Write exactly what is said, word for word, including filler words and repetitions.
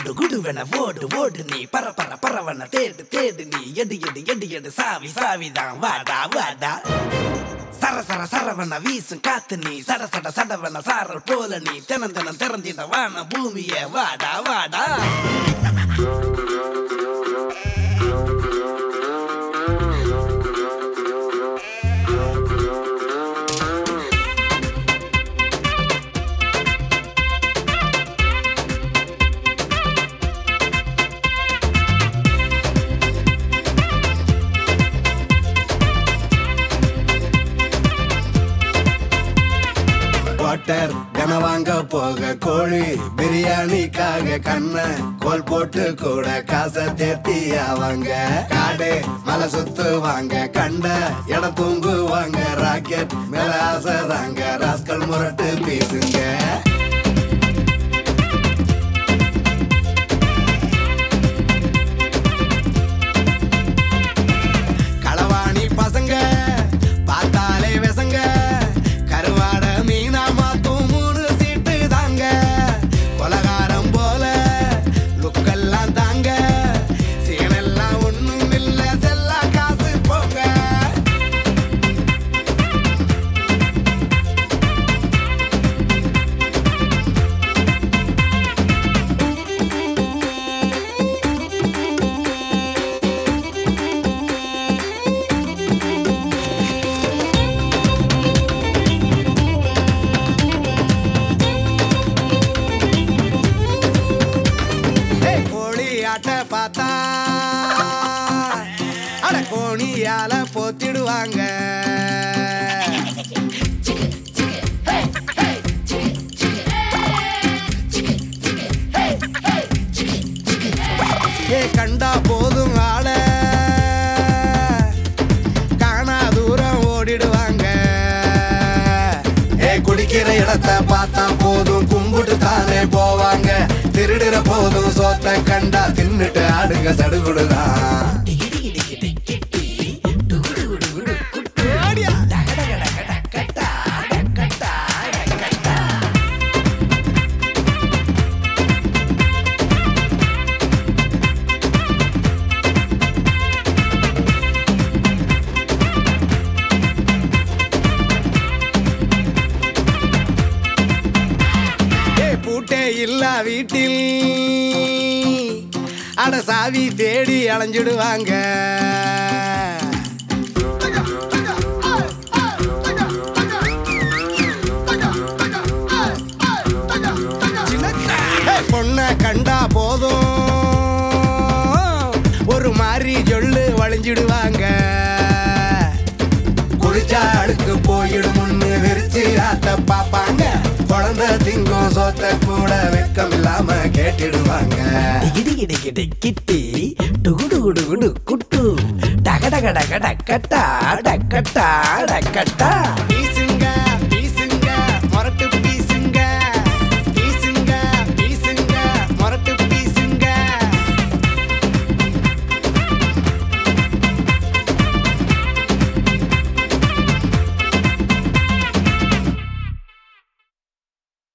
குடு குடுவென ஓடு ஓடு நீ பர பர பரவன தேடு தேடு நீ எடு எடு எடு எடு சாவி சாவிதான் வாடா வாடா சர சர சரவன வீசும் காத்து நீ சட சட சடவன சாரல் போல நீ தினம் தினம் திறந்திட வான பூமியே வாடா வாடா கனவாங்க போக கோழி பிரியாணிக்காக கண்ண கோல் போட்டு கூட காசை தேத்தி அவங்க காடு மலை சுத்துவாங்க கண்ட இடம் தூங்குவாங்க ராக்கெட் மேல ஆசைதாங்க ராஸ்கல் முரட்டு பேசுங்க களவாணி பசங்க பார்த்தாலே விசங்க கருவாட மீனா மாத்தும் மூணு சீட்டு தாங்க கொலகாரம் போல லுக்கெல்லாம் தாங்க சீனெல்லாம் ஒண்ணும் இல்ல செல்லா காசு போங்க பார்த்தா அட கோணியால போத்திடுவாங்க ஏ கண்டா போதும் ஆள காணா தூரம் ஓடிடுவாங்க ஏ குடிக்கிற இடத்தை பார்த்தா போதும் கும்பிட்டு தானே போவாங்க திருடுற போதும் சோத்த கண்டா தின்னுட்டு ஆடுங்க சடுகுடுதான் இல்ல வீட்டில் அட சாவி தேடி அலைஞ்சிடுவாங்க பொண்ண கண்டா போதும் ஒரு மாதிரி சொல்லு வளைஞ்சிடுவாங்க குளிச்சா அடுக்கு போயிடும் முன்னு விரிச்சு ஆத்த பாப்பாங்க குழந்தை திங்கும் சோத்த கூட வெக்கம் இல்லாம கேட்டிடுவாங்க டிகிடி கிடி கிடி கிட்டி டுகுடு குடு குடு குட்டு டக டக டக டக்கட்டா டக்கட்டா டக்கட்டா